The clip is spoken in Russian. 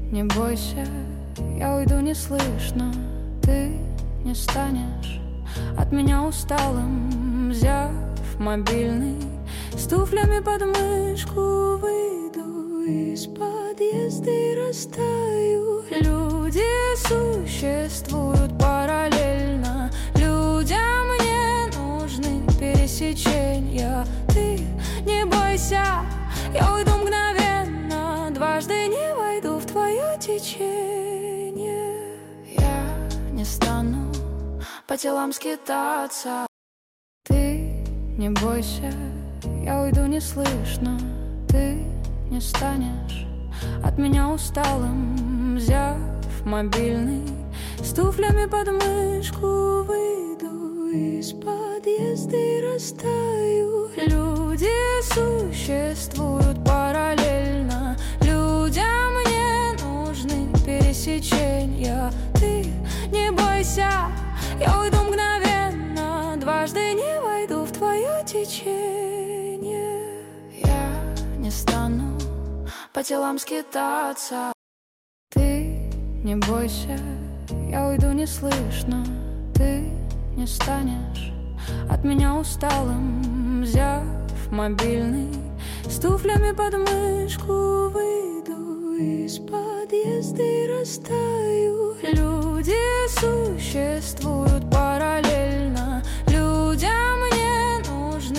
не бойся, я уйду неслышно. Ты не станешь от меня усталым. Взяв мобильный, с туфлями под мышку, выйду из подъезда и растаю. Люди существуют параллельно, людям не нужны пересечения. Ты не бойся, я уйду мгновенно, дважды не войду в твое течение. Я не стану по телам скитаться. Ты не бойся, я уйду неслышно. Ты не станешь от меня усталым. Взяв мобильный, с туфлями под мышку, выйду из подъезда и растаю. Люди существуют параллельно, людям не нужны пересечения. Ты не бойся, я уйду мгновенно, дважды не войду в твое течение. Я не стану по телам скитаться. Ты не бойся, я уйду неслышно. Ты не станешь от меня усталым. Взяв мобильный, с туфлями под мышку, выйду из подъезда и растаю. Люди существуют